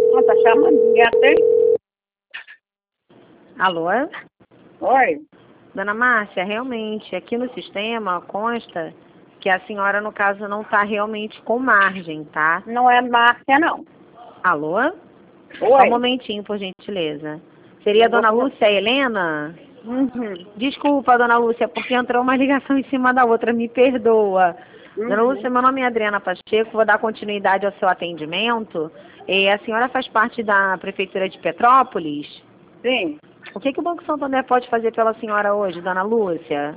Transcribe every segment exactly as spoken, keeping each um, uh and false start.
Ah, tá chamando, ninguém atende? Alô? Oi? Dona Márcia, realmente, aqui no sistema consta que a senhora, no caso, não está realmente com margem, tá? Não é Márcia, não. Alô? Só um Oi? momentinho, por gentileza. Seria a Eu vou... Dona Lúcia Helena? Uhum. Desculpa, Dona Lúcia, porque entrou uma ligação em cima da outra, me perdoa. Dona Uhum. Lúcia, meu nome é Adriana Pacheco, vou dar continuidade ao seu atendimento. E a senhora faz parte da Prefeitura de Petrópolis? Sim. O que, que o Banco Santander pode fazer pela senhora hoje, Dona Lúcia?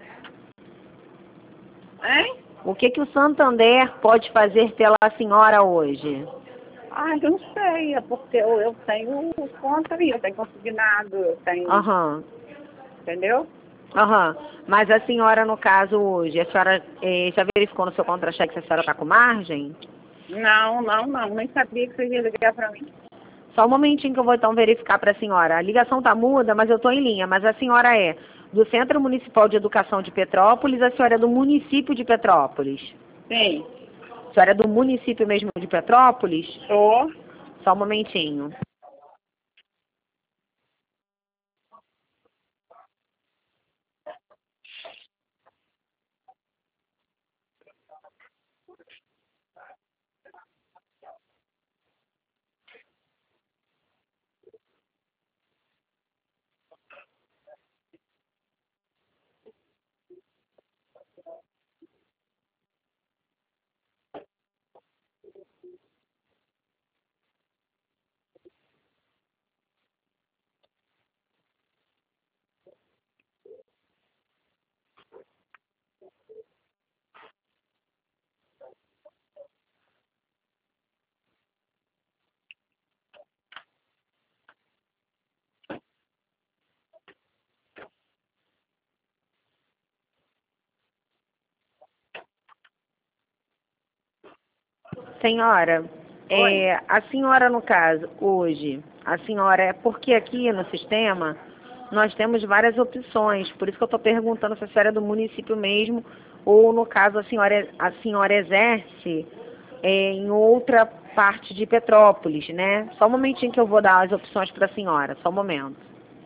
Hein? O que, que o Santander pode fazer pela senhora hoje? Ah, eu não sei, é porque eu, eu tenho conta aí, eu tenho consignado, eu tenho, Aham, entendeu? aham. Mas a senhora, no caso, hoje, a senhora eh, já verificou no seu contra-cheque se a senhora está com margem? Não, não, não, nem sabia que você ia ligar pra mim. Só um momentinho que eu vou então verificar para a senhora. A ligação tá muda, mas eu estou em linha. Mas a senhora é do Centro Municipal de Educação de Petrópolis, a senhora é do município de Petrópolis. Sim. A senhora é do município mesmo de Petrópolis? Sou. Só um momentinho. Senhora, Oi? é, a senhora, no caso, hoje, a senhora é porque aqui no sistema nós temos várias opções, por isso que eu estou perguntando se a senhora é do município mesmo, ou no caso a senhora, a senhora exerce é, em outra parte de Petrópolis, né? Só um momentinho que eu vou dar as opções para a senhora, só um momento.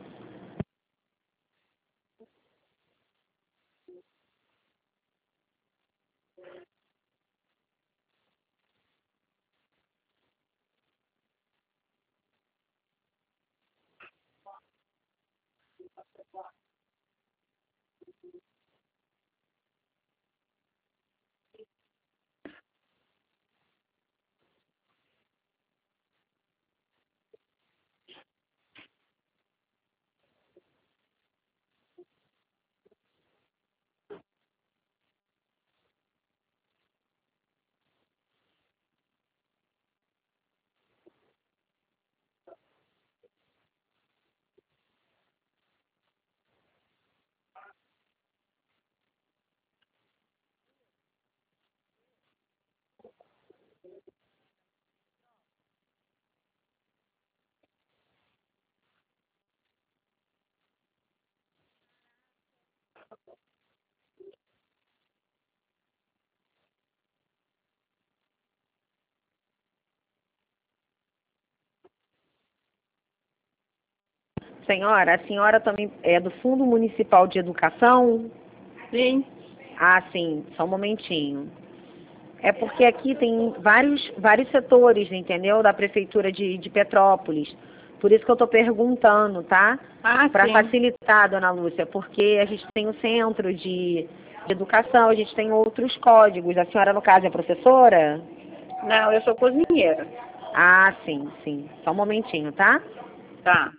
Senhora, a senhora também é do Fundo Municipal de Educação? Sim. Ah, sim, só um momentinho. É porque aqui tem vários, vários setores, entendeu? Da Prefeitura de, de Petrópolis. Por isso que eu estou perguntando, tá? Ah, Para sim. facilitar, dona Lúcia, porque a gente tem o centro de, de educação, a gente tem outros códigos. A senhora, no caso, é professora? Não, eu sou cozinheira. Ah, sim, sim. Só um momentinho, tá? Tá.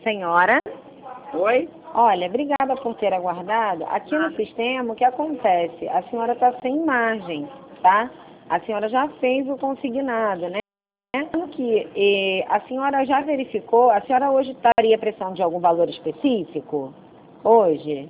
Senhora? Oi? Olha, obrigada por ter aguardado. Aqui no sistema, o que acontece? A senhora está sem margem, tá? A senhora já fez o consignado, né? Que eh, a senhora já verificou, a senhora hoje estaria precisando de algum valor específico? Hoje?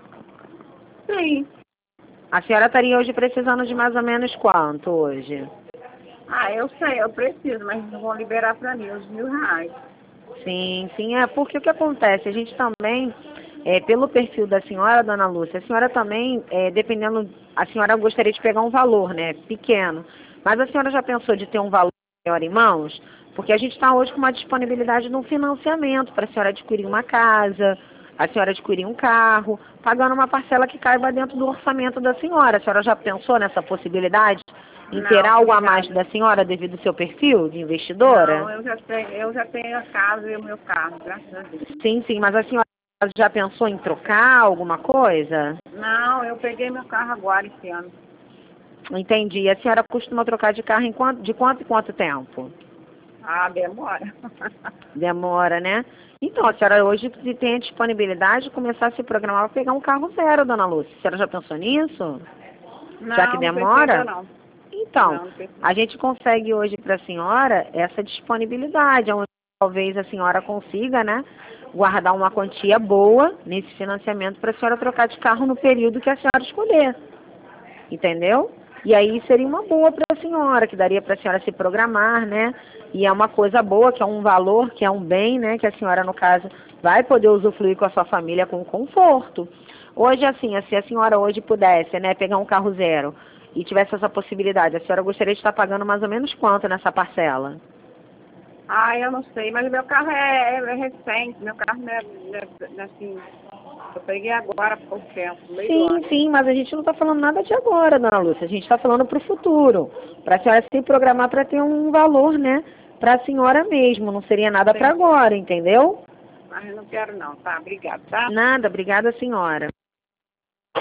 Sim. A senhora estaria hoje precisando de mais ou menos quanto hoje? Ah, eu sei, eu preciso, mas não vão liberar para mim os mil reais. Sim, sim, é porque o que acontece? A gente também, é, pelo perfil da senhora, dona Lúcia, a senhora também, é, dependendo, a senhora gostaria de pegar um valor, né, pequeno, mas a senhora já pensou de ter um valor maior em mãos? Porque a gente está hoje com uma disponibilidade de um financiamento para a senhora adquirir uma casa, a senhora adquirir um carro, pagando uma parcela que caiba dentro do orçamento da senhora. A senhora já pensou nessa possibilidade? Em ter Não, algo a obrigada. mais da senhora devido ao seu perfil de investidora? Não, eu já tenho, eu já tenho a casa e o meu carro, graças a Deus. Sim, sim, mas a senhora já pensou em trocar alguma coisa? Não, eu peguei meu carro agora esse ano. Entendi. E a senhora costuma trocar de carro em quanto, de quanto em quanto tempo? Ah, demora. Demora, né? Então, a senhora hoje tem a disponibilidade de começar a se programar para pegar um carro zero, dona Lúcia. A senhora já pensou nisso? Não, Já que não demora? precisa não. Então, Não, não precisa. a gente consegue hoje para a senhora essa disponibilidade, onde talvez a senhora consiga, né, guardar uma quantia boa nesse financiamento para a senhora trocar de carro no período que a senhora escolher. Entendeu? E aí seria uma boa para a senhora, que daria para a senhora se programar, né? E é uma coisa boa, que é um valor, que é um bem, né? Que a senhora, no caso, vai poder usufruir com a sua família com conforto. Hoje, assim, se a senhora hoje pudesse, né, pegar um carro zero e tivesse essa possibilidade, a senhora gostaria de estar pagando mais ou menos quanto nessa parcela? Ah, eu não sei, mas meu carro é, é recente, meu carro não é, não é, não é assim, eu peguei agora há pouco tempo, no meio do Sim, ano. sim, mas a gente não está falando nada de agora, dona Lúcia. A gente está falando para o futuro. Para a senhora se programar para ter um valor, né? Para a senhora mesmo. Não seria nada para Sim, agora, entendeu? mas eu não quero não, tá? Obrigada, tá? Nada, obrigada, senhora.